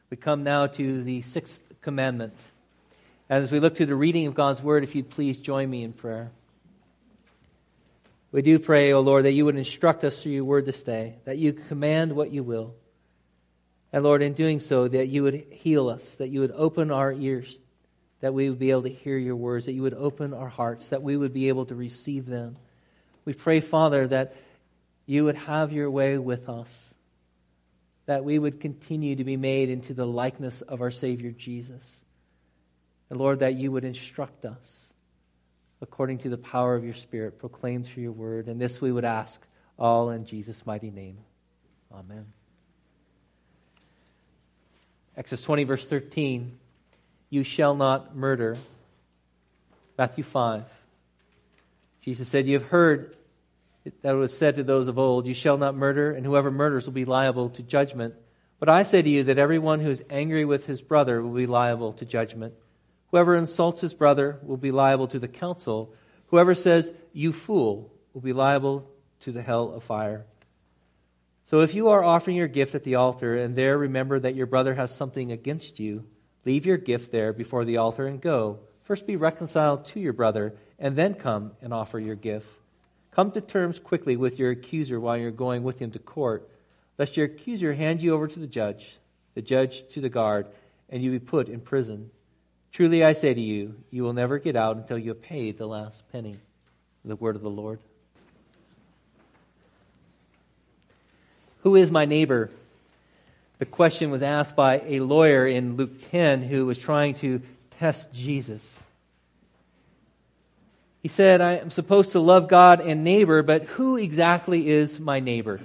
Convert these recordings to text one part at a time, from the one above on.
We come now to the sixth commandment. As we look to the reading of God's Word, if you'd please join me in prayer. We do pray, O Lord, that you would instruct us through your Word this day, that you command what you will. And Lord, in doing so, that you would heal us, that you would open our ears, that we would be able to hear your words, that you would open our hearts, that we would be able to receive them. We pray, Father, that you would have your way with us, that we would continue to be made into the likeness of our Savior Jesus. And Lord, that you would instruct us according to the power of your Spirit proclaimed through your word. And this we would ask all in Jesus' mighty name. Amen. Exodus 20, verse 13. You shall not murder. Matthew 5. Jesus said, you have heard that it was said to those of old, you shall not murder, and whoever murders will be liable to judgment. But I say to you that everyone who is angry with his brother will be liable to judgment. Whoever insults his brother will be liable to the council. Whoever says, you fool, will be liable to the hell of fire. So if you are offering your gift at the altar, and there remember that your brother has something against you, leave your gift there before the altar and go. First be reconciled to your brother, and then come and offer your gift. Come to terms quickly with your accuser while you're going with him to court, lest your accuser hand you over to the judge to the guard, and you be put in prison. Truly I say to you, you will never get out until you have paid the last penny. The word of the Lord. Who is my neighbor? The question was asked by a lawyer in Luke 10 who was trying to test Jesus. He said, I am supposed to love God and neighbor, but who exactly is my neighbor?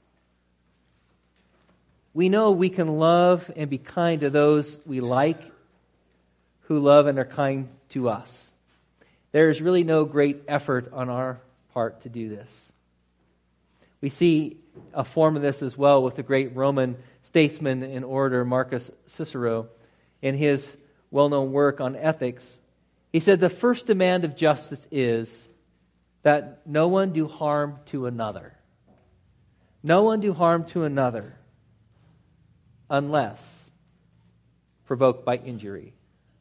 We know we can love and be kind to those we like, who love and are kind to us. There is really no great effort on our part to do this. We see a form of this as well with the great Roman statesman in order, Marcus Cicero, in his well-known work on ethics. He said the first demand of justice is that no one do harm to another. No one do harm to another unless provoked by injury.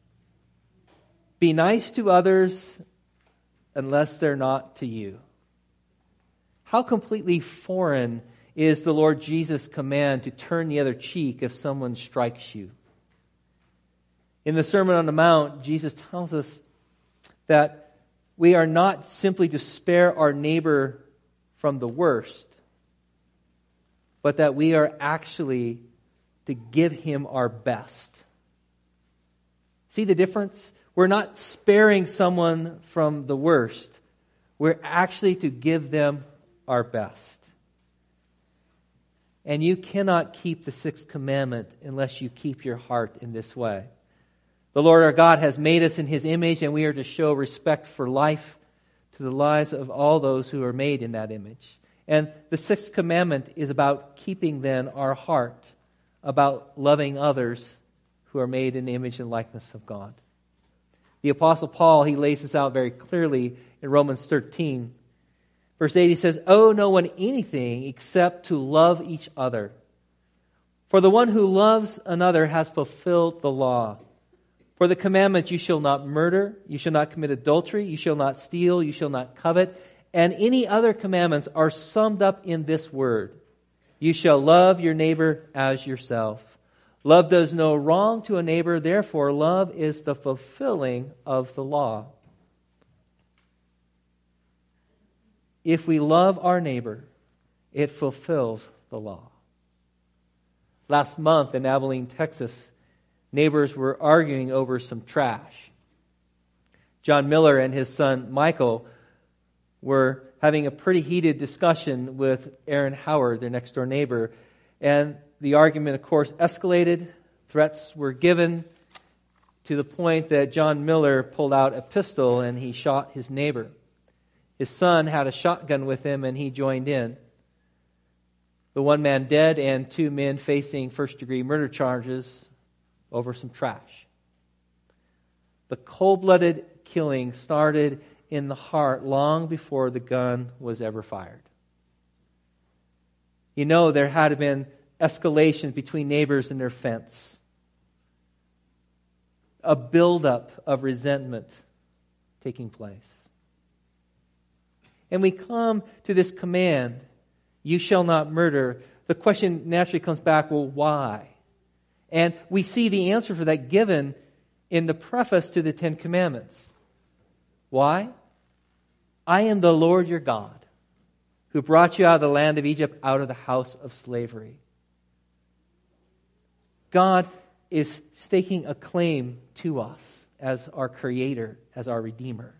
Be nice to others unless they're not to you. How completely foreign is the Lord Jesus' command to turn the other cheek if someone strikes you? In the Sermon on the Mount, Jesus tells us that we are not simply to spare our neighbor from the worst, but that we are actually to give him our best. See the difference? We're not sparing someone from the worst. We're actually to give them our best. And you cannot keep the sixth commandment unless you keep your heart in this way. The Lord our God has made us in His image, and we are to show respect for life to the lives of all those who are made in that image. And the sixth commandment is about keeping then our heart, about loving others who are made in the image and likeness of God. The Apostle Paul, he lays this out very clearly in Romans 13. Verse 8, he says, owe no one anything except to love each other. For the one who loves another has fulfilled the law. For the commandment, you shall not murder, you shall not commit adultery, you shall not steal, you shall not covet, and any other commandments are summed up in this word. You shall love your neighbor as yourself. Love does no wrong to a neighbor, therefore love is the fulfilling of the law. If we love our neighbor, it fulfills the law. Last month in Abilene, Texas, neighbors were arguing over some trash. John Miller and his son Michael were having a pretty heated discussion with Aaron Howard, their next door neighbor. And the argument, of course, escalated. Threats were given to the point that John Miller pulled out a pistol and he shot his neighbor. His son had a shotgun with him and he joined in. The one man dead and two men facing first-degree murder charges over some trash. The cold-blooded killing started in the heart long before the gun was ever fired. You know, there had been escalation between neighbors and their fence. a buildup of resentment taking place. And we come to this command, you shall not murder. The question naturally comes back, well, why? And we see the answer for that given in the preface to the Ten Commandments. Why? I am the Lord your God, who brought you out of the land of Egypt, out of the house of slavery. God is staking a claim to us as our Creator, as our Redeemer.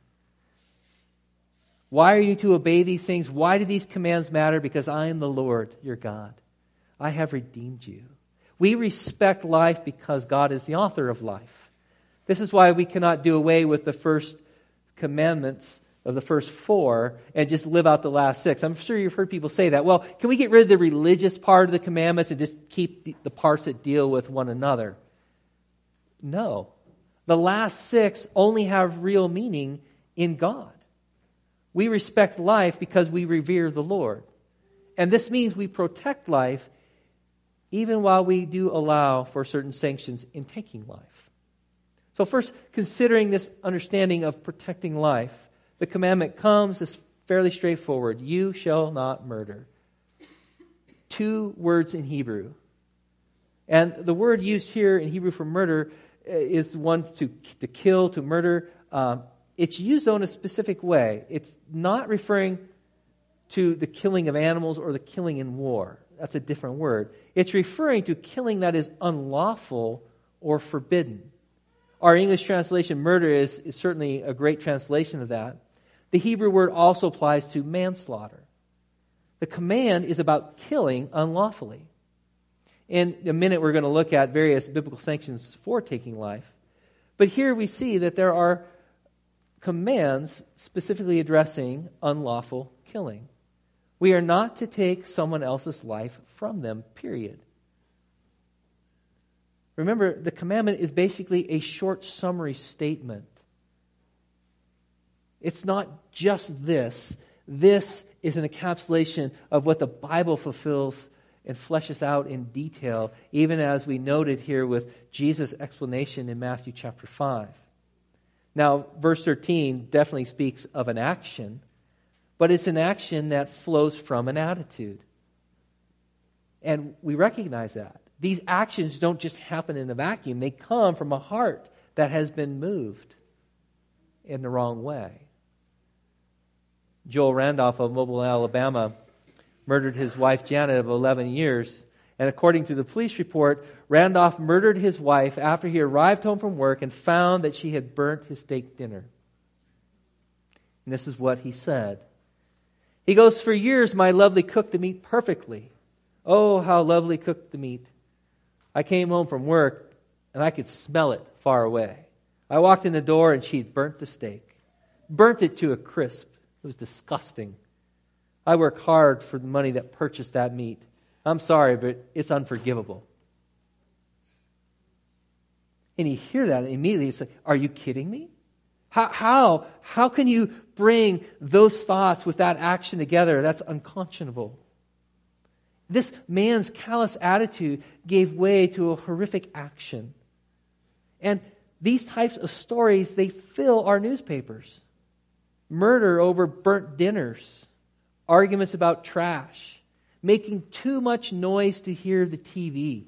Why are you to obey these things? Why do these commands matter? Because I am the Lord, your God. I have redeemed you. We respect life because God is the author of life. This is why we cannot do away with the first commandments of the first 4 and just live out the last 6. I'm sure you've heard people say that. Well, can we get rid of the religious part of the commandments and just keep the parts that deal with one another? No. The last 6 only have real meaning in God. We respect life because we revere the Lord. And this means we protect life even while we do allow for certain sanctions in taking life. So first, considering this understanding of protecting life, the commandment comes as fairly straightforward. You shall not murder. 2 words in Hebrew. And the word used here in Hebrew for murder is the one to kill, to murder. It's used in a specific way. It's not referring to the killing of animals or the killing in war. That's a different word. It's referring to killing that is unlawful or forbidden. Our English translation, murder, is certainly a great translation of that. The Hebrew word also applies to manslaughter. The command is about killing unlawfully. In a minute, we're going to look at various biblical sanctions for taking life. But here we see that there are commands specifically addressing unlawful killing. We are not to take someone else's life from them, period. Remember, the commandment is basically a short summary statement. It's not just this. This is an encapsulation of what the Bible fulfills and fleshes out in detail, even as we noted here with Jesus' explanation in Matthew chapter 5. Now, verse 13 definitely speaks of an action, but it's an action that flows from an attitude. And we recognize that. These actions don't just happen in a vacuum. They come from a heart that has been moved in the wrong way. Joel Randolph of Mobile, Alabama, murdered his wife Janet of 11 years. And according to the police report, Randolph murdered his wife after he arrived home from work and found that she had burnt his steak dinner. And this is what he said. He goes, "For years my lovely cooked the meat perfectly. Oh, how lovely cooked the meat. I came home from work and I could smell it far away. I walked in the door and she'd burnt the steak. Burnt it to a crisp. It was disgusting. I work hard for the money that purchased that meat. I'm sorry, but it's unforgivable." And you hear that and immediately it's like, are you kidding me? How can you bring those thoughts with that action together? That's unconscionable. This man's callous attitude gave way to a horrific action. And these types of stories, they fill our newspapers. Murder over burnt dinners, arguments about trash, making too much noise to hear the TV.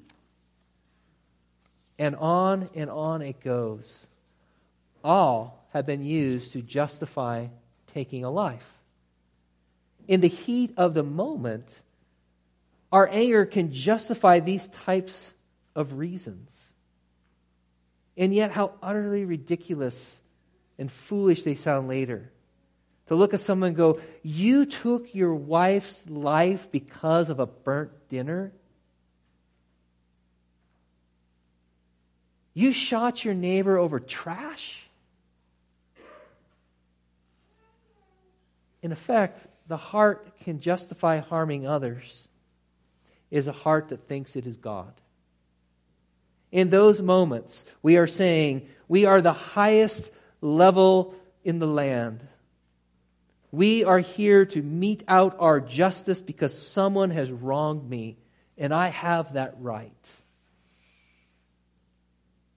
And on it goes. All have been used to justify taking a life. In the heat of the moment, our anger can justify these types of reasons. And yet how utterly ridiculous and foolish they sound later. To look at someone and go, you took your wife's life because of a burnt dinner? You shot your neighbor over trash? In effect, the heart can justify harming others is a heart that thinks it is God. In those moments, we are saying, we are the highest level in the land. We are here to mete out our justice because someone has wronged me, and I have that right.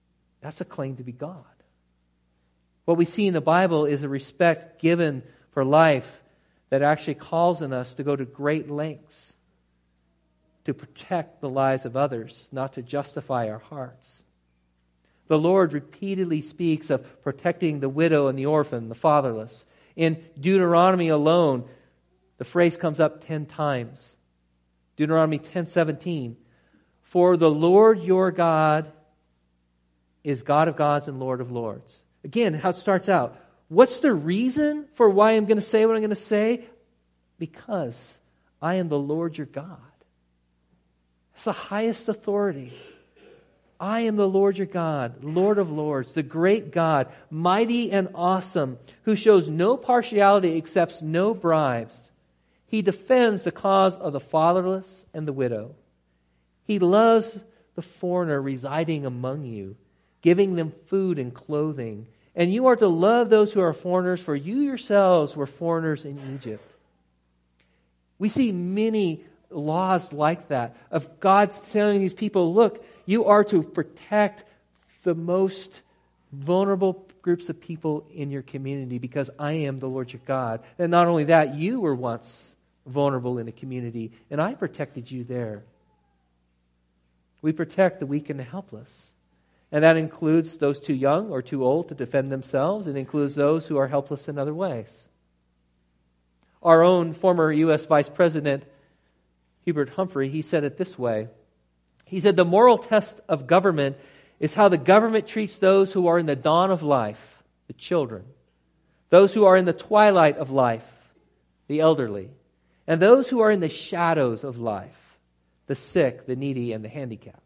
That's a claim to be God. What we see in the Bible is a respect given for life that actually calls on us to go to great lengths to protect the lives of others, not to justify our hearts. The Lord repeatedly speaks of protecting the widow and the orphan, the fatherless. In Deuteronomy alone, the phrase comes up 10 times. Deuteronomy 10:17. For the Lord your God is God of gods and Lord of lords. Again, how it starts out. What's the reason for why I'm going to say what I'm going to say? Because I am the Lord your God. It's the highest authority. I am the Lord your God, Lord of lords, the great God, mighty and awesome, who shows no partiality, accepts no bribes. He defends the cause of the fatherless and the widow. He loves the foreigner residing among you, giving them food and clothing. And you are to love those who are foreigners, for you yourselves were foreigners in Egypt. We see many laws like that, of God telling these people, look, you are to protect the most vulnerable groups of people in your community because I am the Lord your God. And not only that, you were once vulnerable in a community, and I protected you there. We protect the weak and the helpless. And that includes those too young or too old to defend themselves. It includes those who are helpless in other ways. Our own former U.S. Vice President, Hubert Humphrey, he said it this way. He said, the moral test of government is how the government treats those who are in the dawn of life, the children, those who are in the twilight of life, the elderly, and those who are in the shadows of life, the sick, the needy, and the handicapped.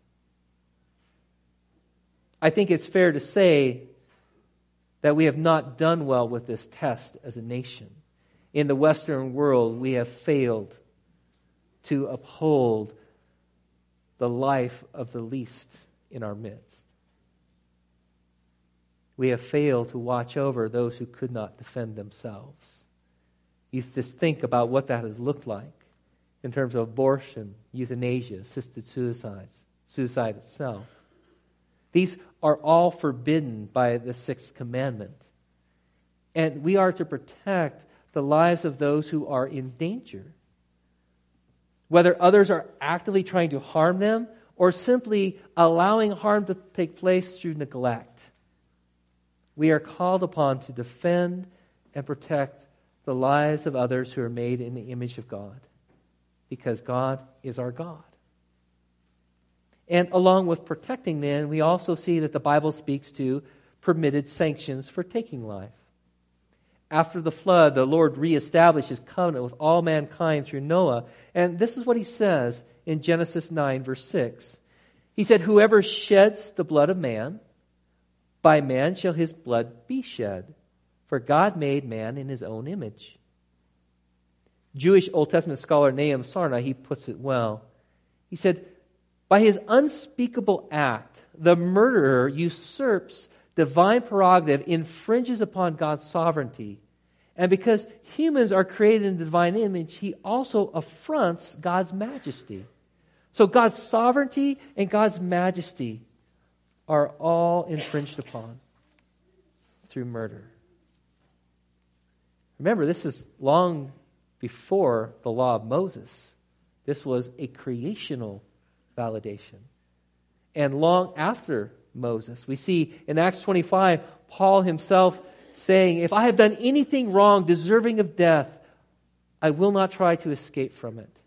I think it's fair to say that we have not done well with this test as a nation. In the Western world, we have failed to uphold the life of the least in our midst. We have failed to watch over those who could not defend themselves. You just think about what that has looked like in terms of abortion, euthanasia, assisted suicide itself. These are all forbidden by the Sixth Commandment. And we are to protect the lives of those who are in danger. Whether others are actively trying to harm them or simply allowing harm to take place through neglect. We are called upon to defend and protect the lives of others who are made in the image of God, because God is our God. And along with protecting them, we also see that the Bible speaks to permitted sanctions for taking life. After the flood, the Lord reestablished His covenant with all mankind through Noah. And this is what He says in Genesis 9, verse 6. He said, whoever sheds the blood of man, by man shall his blood be shed. For God made man in His own image. Jewish Old Testament scholar Nahum Sarna, he puts it well. He said, by his unspeakable act, the murderer usurps divine prerogative, infringes upon God's sovereignty. And because humans are created in the divine image, he also affronts God's majesty. So God's sovereignty and God's majesty are all infringed upon through murder. Remember, this is long before the law of Moses. This was a creational validation. And long after Moses. We see in Acts 25, Paul himself saying, if I have done anything wrong deserving of death, I will not try to escape from it.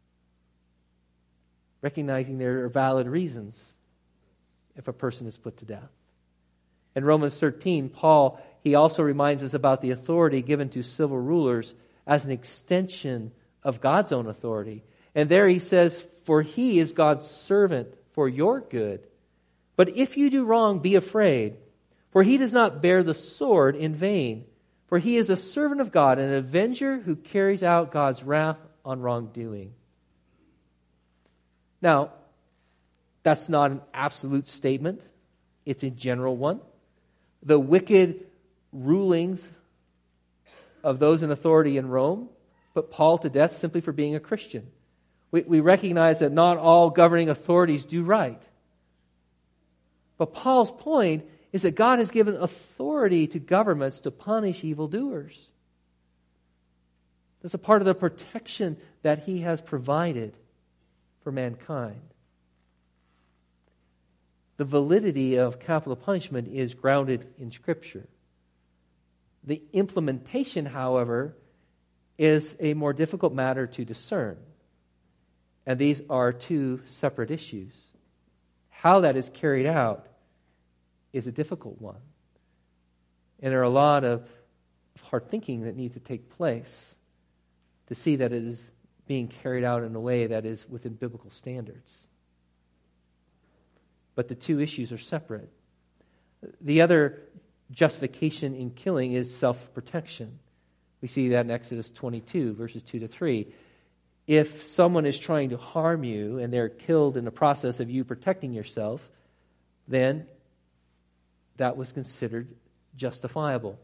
Recognizing there are valid reasons if a person is put to death. In Romans 13, Paul, he also reminds us about the authority given to civil rulers as an extension of God's own authority. And there he says, for he is God's servant for your good. But if you do wrong, be afraid, for he does not bear the sword in vain. For he is a servant of God, an avenger who carries out God's wrath on wrongdoing. Now, that's not an absolute statement. It's a general one. The wicked rulings of those in authority in Rome put Paul to death simply for being a Christian. We recognize that not all governing authorities do right. But Paul's point is that God has given authority to governments to punish evildoers. That's a part of the protection that he has provided for mankind. The validity of capital punishment is grounded in Scripture. The implementation, however, is a more difficult matter to discern. And these are two separate issues. How that is carried out is a difficult one. And there are a lot of hard thinking that needs to take place to see that it is being carried out in a way that is within biblical standards. But the two issues are separate. The other justification in killing is self-protection. We see that in Exodus 22, verses 2 to 3. If someone is trying to harm you and they're killed in the process of you protecting yourself, then that was considered justifiable.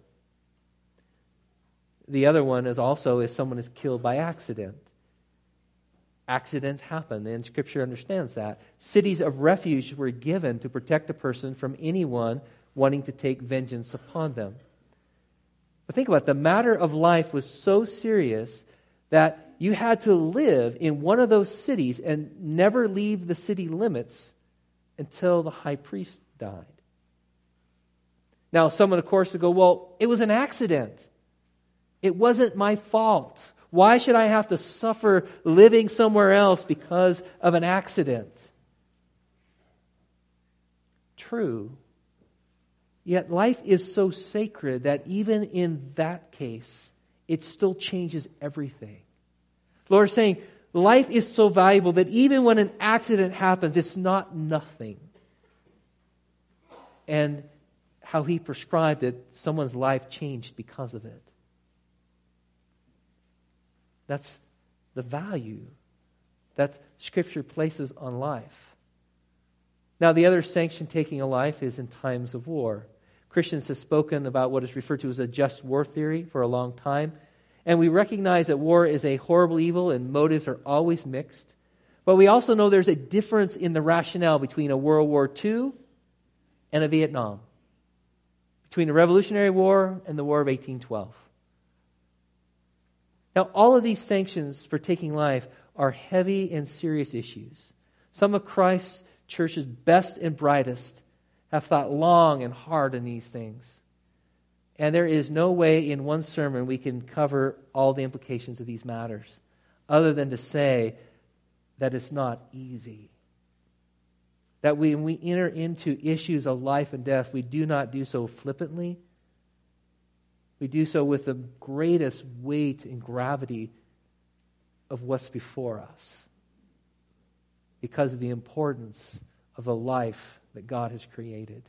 The other one is also if someone is killed by accident. Accidents happen, and Scripture understands that. Cities of refuge were given to protect a person from anyone wanting to take vengeance upon them. But think about it. The matter of life was so serious that you had to live in one of those cities and never leave the city limits until the high priest died. Now, someone, of course, would go, well, it was an accident. It wasn't my fault. Why should I have to suffer living somewhere else because of an accident? True. Yet life is so sacred that even in that case, it still changes everything. The Lord is saying, life is so valuable that even when an accident happens, it's not nothing. And how He prescribed that someone's life changed because of it. That's the value that Scripture places on life. Now, the other sanction taking a life is in times of war. Christians have spoken about what is referred to as a just war theory for a long time. And we recognize that war is a horrible evil and motives are always mixed. But we also know there's a difference in the rationale between a World War II and a Vietnam. Between the Revolutionary War and the War of 1812. Now, all of these sanctions for taking life are heavy and serious issues. Some of Christ's church's best and brightest have thought long and hard on these things. And there is no way in one sermon we can cover all the implications of these matters, other than to say that it's not easy. That when we enter into issues of life and death, we do not do so flippantly. We do so with the greatest weight and gravity of what's before us, because of the importance of the life that God has created.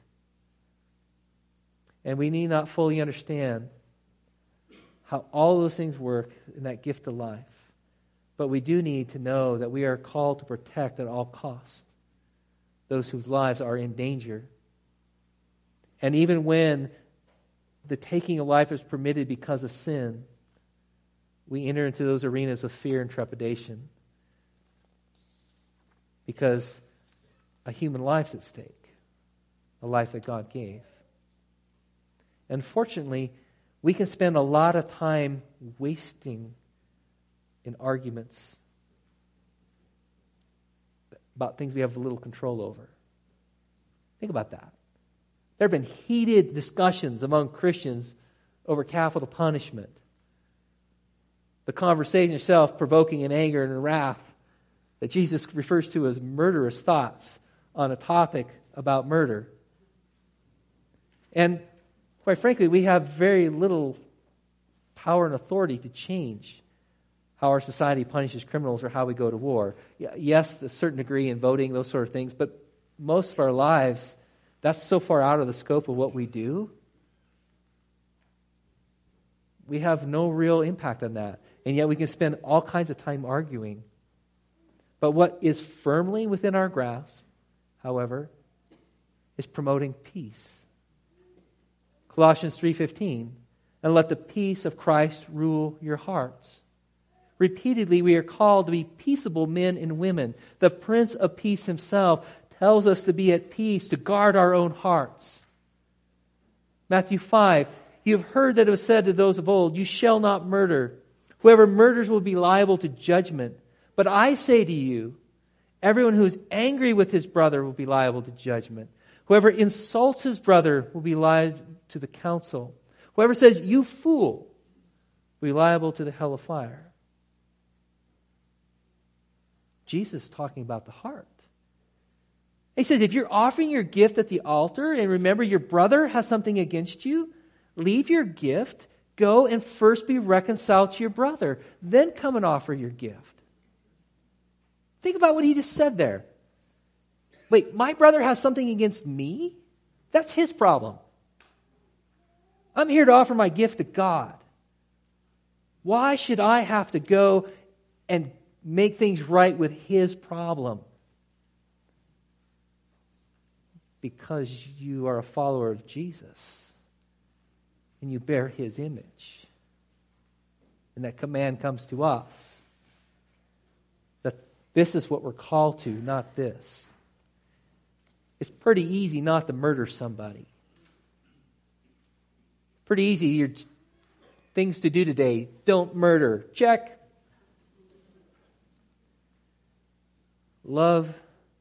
And we need not fully understand how all those things work in that gift of life. But we do need to know that we are called to protect at all costs those whose lives are in danger. And even when the taking of life is permitted because of sin, we enter into those arenas with fear and trepidation, because a human life's at stake, a life that God gave. Unfortunately, we can spend a lot of time wasting in arguments about things we have little control over. Think about that. There have been heated discussions among Christians over capital punishment. The conversation itself provoking an anger and a wrath that Jesus refers to as murderous thoughts on a topic about murder. And quite frankly, we have very little power and authority to change how our society punishes criminals or how we go to war. Yes, to a certain degree in voting, those sort of things, but most of our lives, that's so far out of the scope of what we do. We have no real impact on that. And yet we can spend all kinds of time arguing. But what is firmly within our grasp, however, is promoting peace. Colossians 3:15, and let the peace of Christ rule your hearts. Repeatedly we are called to be peaceable men and women. The Prince of Peace himself tells us to be at peace, to guard our own hearts. Matthew 5, you have heard that it was said to those of old, you shall not murder. Whoever murders will be liable to judgment. But I say to you, everyone who is angry with his brother will be liable to judgment. Whoever insults his brother will be liable to the council. Whoever says, you fool, will be liable to the hell of fire. Jesus is talking about the heart. He says, if you're offering your gift at the altar, and remember your brother has something against you, leave your gift, go and first be reconciled to your brother, then come and offer your gift. Think about what he just said there. Wait, my brother has something against me? That's his problem. I'm here to offer my gift to God. Why should I have to go and make things right with his problem? Because you are a follower of Jesus and you bear his image. And that command comes to us. That this is what we're called to, not this. It's pretty easy not to murder somebody. Pretty easy. Your things to do today. Don't murder. Check. Love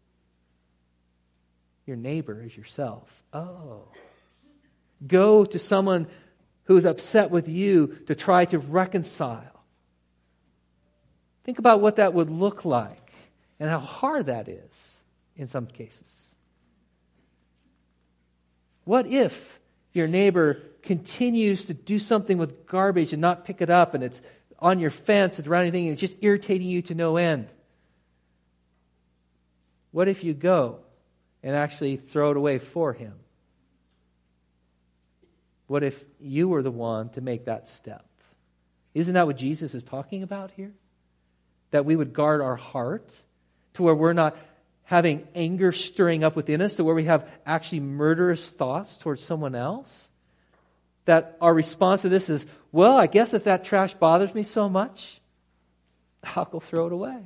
your neighbor as yourself. Oh. Go to someone who is upset with you to try to reconcile. Think about what that would look like and how hard that is in some cases. What if your neighbor continues to do something with garbage and not pick it up, and it's on your fence and around anything, and it's just irritating you to no end? What if you go and actually throw it away for him? What if you were the one to make that step? Isn't that what Jesus is talking about here? That we would guard our heart to where we're not having anger stirring up within us, to where we have actually murderous thoughts towards someone else? That our response to this is, well, I guess if that trash bothers me so much, I'll go throw it away.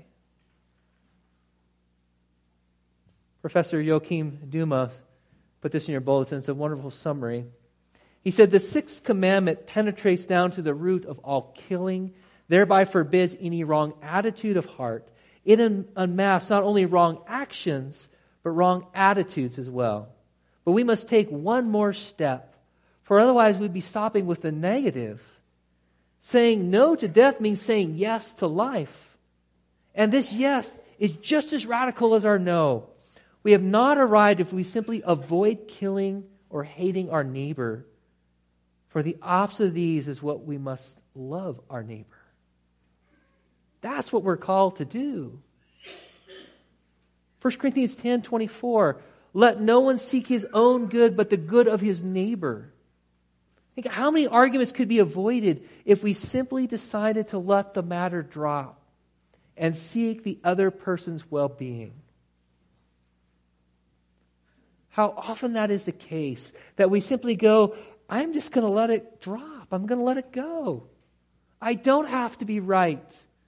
Professor Joachim Dumas put this in your bulletin. It's a wonderful summary. He said, the sixth commandment penetrates down to the root of all killing, thereby forbids any wrong attitude of heart. It unmasks not only wrong actions, but wrong attitudes as well. But we must take one more step, for otherwise we'd be stopping with the negative. Saying no to death means saying yes to life. And this yes is just as radical as our no. We have not arrived if we simply avoid killing or hating our neighbor. For the opposite of these is what we must love our neighbor. That's what we're called to do. 1 Corinthians 10:24, let no one seek his own good, but the good of his neighbor. Think how many arguments could be avoided if we simply decided to let the matter drop and seek the other person's well-being. How often that is the case, that we simply go, I'm just going to let it drop. I'm going to let it go. I don't have to be right.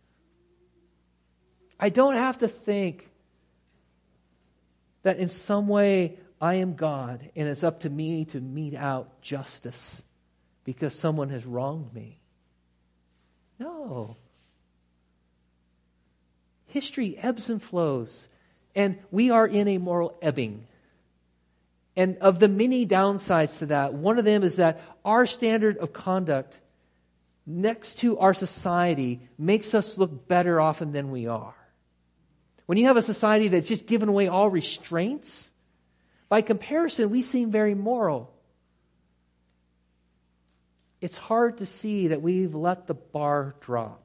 I don't have to think that in some way I am God and it's up to me to mete out justice because someone has wronged me. No. History ebbs and flows, and we are in a moral ebbing. And of the many downsides to that, one of them is that our standard of conduct next to our society makes us look better often than we are. When you have a society that's just given away all restraints, by comparison, we seem very moral. It's hard to see that we've let the bar drop.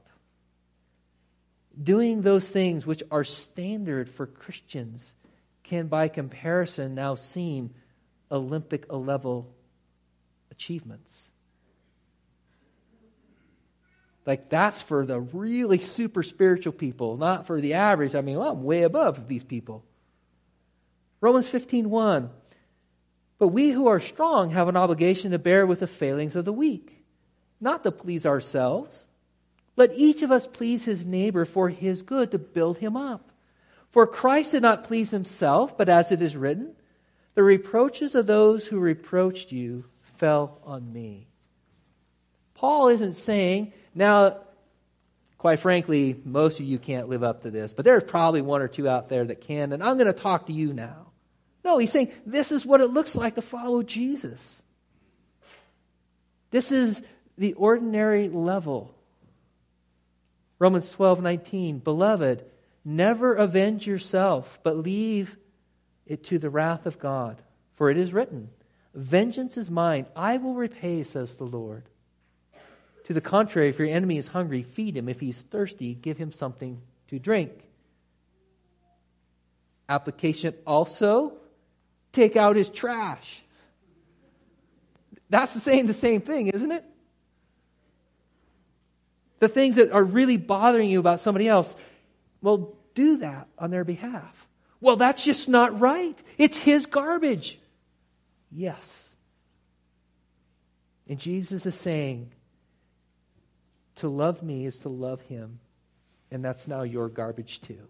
Doing those things which are standard for Christians can, by comparison, now seem Olympic-level achievements. Like that's for the really super spiritual people, not for the average. I mean, well, I'm way above these people. Romans 15:1. But we who are strong have an obligation to bear with the failings of the weak, not to please ourselves. Let each of us please his neighbor for his good, to build him up. For Christ did not please himself, but as it is written, the reproaches of those who reproached you fell on me. Paul isn't saying, now, quite frankly, most of you can't live up to this, but there's probably one or two out there that can, and I'm going to talk to you now. No, he's saying this is what it looks like to follow Jesus. This is the ordinary level. Romans 12:19, Beloved, never avenge yourself, but leave it to the wrath of God. For it is written, Vengeance is mine, I will repay, says the Lord. To the contrary, if your enemy is hungry, feed him. If he's thirsty, give him something to drink. Application also, take out his trash. That's the same thing, isn't it? The things that are really bothering you about somebody else, well, do that on their behalf. Well, that's just not right. It's his garbage. Yes. And Jesus is saying, to love me is to love him. And that's now your garbage too.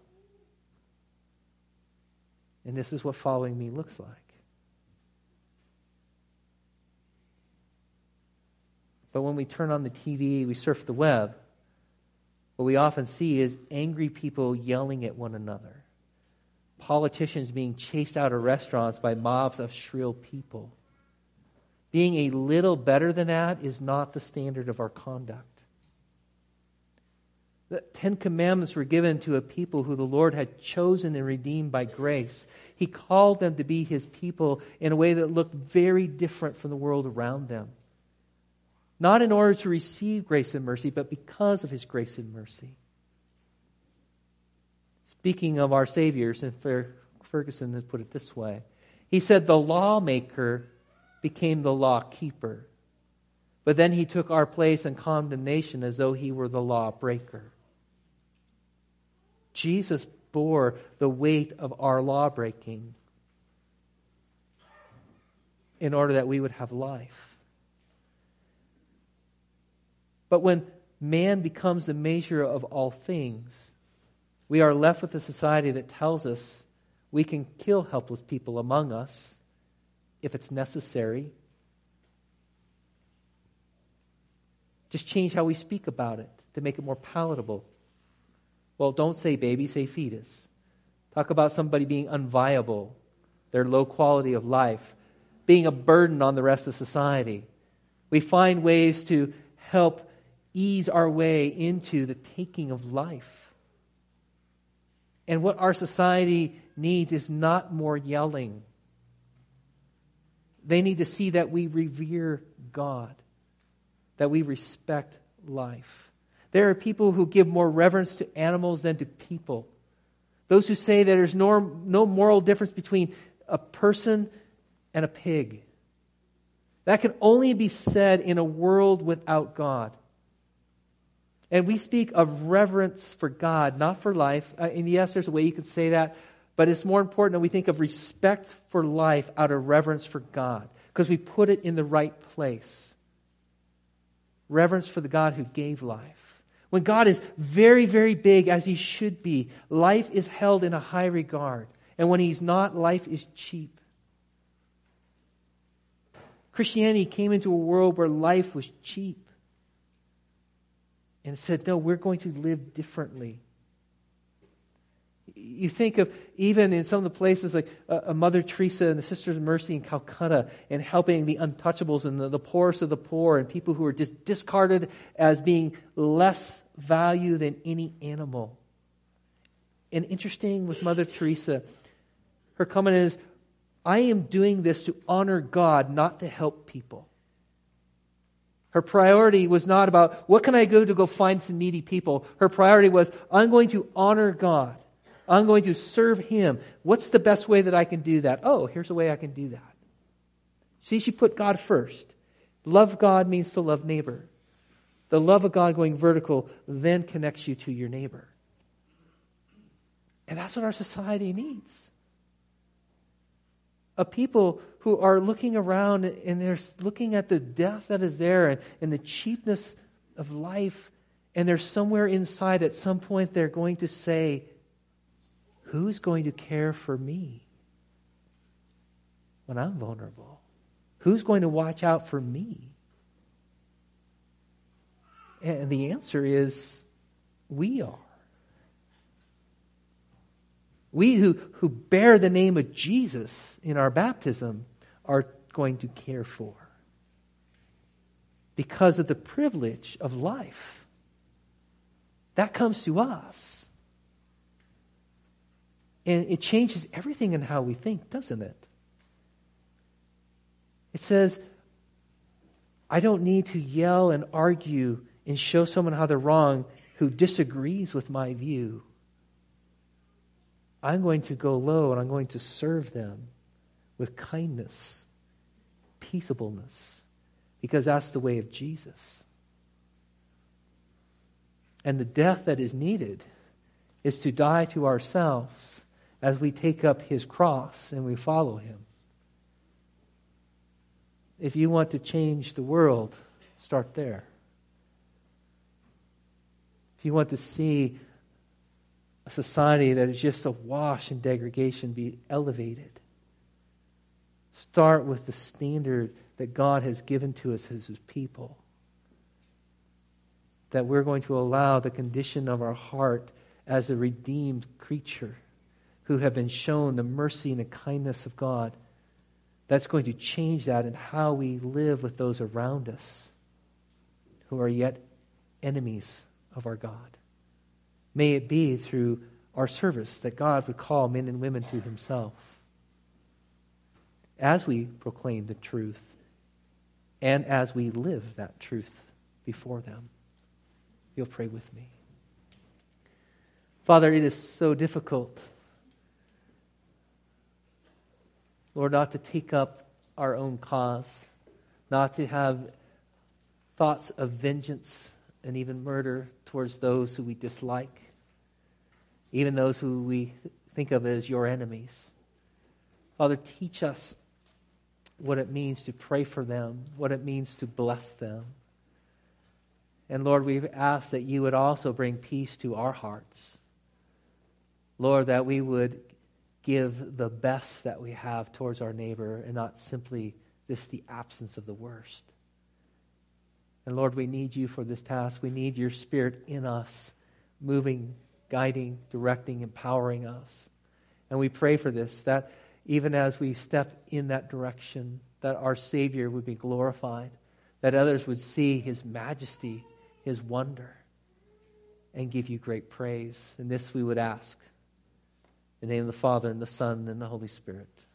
And this is what following me looks like. But when we turn on the TV, we surf the web, what we often see is angry people yelling at one another. Politicians being chased out of restaurants by mobs of shrill people. Being a little better than that is not the standard of our conduct. The 10 Commandments were given to a people who the Lord had chosen and redeemed by grace. He called them to be his people in a way that looked very different from the world around them. Not in order to receive grace and mercy, but because of his grace and mercy. Speaking of our Savior, St. Ferguson has put it this way. He said, the lawmaker became the law keeper. But then he took our place in condemnation as though he were the lawbreaker. Jesus bore the weight of our law breaking in order that we would have life. But when man becomes the measure of all things, we are left with a society that tells us we can kill helpless people among us if it's necessary. Just change how we speak about it to make it more palatable. Well, don't say baby, say fetus. Talk about somebody being unviable, their low quality of life, being a burden on the rest of society. We find ways to help ease our way into the taking of life. And what our society needs is not more yelling. They need to see that we revere God, that we respect life. There are people who give more reverence to animals than to people. Those who say that there's no moral difference between a person and a pig. That can only be said in a world without God. And we speak of reverence for God, not for life. And yes, there's a way you could say that. But it's more important that we think of respect for life out of reverence for God. Because we put it in the right place. Reverence for the God who gave life. When God is very, very big, as he should be, life is held in a high regard. And when he's not, life is cheap. Christianity came into a world where life was cheap. And said, no, we're going to live differently. You think of even in some of the places like Mother Teresa and the Sisters of Mercy in Calcutta and helping the untouchables and the poorest of the poor and people who are just discarded as being less value than any animal. And interesting with Mother Teresa, her comment is, I am doing this to honor God, not to help people. Her priority was not about, what can I do to go find some needy people? Her priority was, I'm going to honor God. I'm going to serve him. What's the best way that I can do that? Oh, here's a way I can do that. See, she put God first. Love God means to love neighbor. The love of God going vertical then connects you to your neighbor. And that's what our society needs. A people who are looking around and they're looking at the death that is there and the cheapness of life. And they're somewhere inside at some point they're going to say, who's going to care for me when I'm vulnerable? Who's going to watch out for me? And the answer is, we are. We who bear the name of Jesus in our baptism are going to care for, because of the privilege of life. That comes to us. And it changes everything in how we think, doesn't it? It says, I don't need to yell and argue and show someone how they're wrong who disagrees with my view. I'm going to go low and I'm going to serve them with kindness, peaceableness, because that's the way of Jesus. And the death that is needed is to die to ourselves as we take up His cross and we follow Him. If you want to change the world, start there. If you want to see a society that is just awash in degradation be elevated, start with the standard that God has given to us as His people. That we're going to allow the condition of our heart as a redeemed creature who have been shown the mercy and the kindness of God. That's going to change that in how we live with those around us who are yet enemies of our God. May it be through our service that God would call men and women to Himself as we proclaim the truth and as we live that truth before them. You'll pray with me. Father, it is so difficult, Lord, not to take up our own cause, not to have thoughts of vengeance and even murder towards those who we dislike, even those who we think of as your enemies. Father, teach us what it means to pray for them, what it means to bless them. And Lord, we ask that you would also bring peace to our hearts. Lord, that we would give the best that we have towards our neighbor and not simply the absence of the worst. And Lord, we need you for this task. We need your Spirit in us, moving, guiding, directing, empowering us. And we pray for this, that even as we step in that direction, that our Savior would be glorified, that others would see His majesty, His wonder, and give you great praise. And this we would ask. In the name of the Father, and the Son, and the Holy Spirit.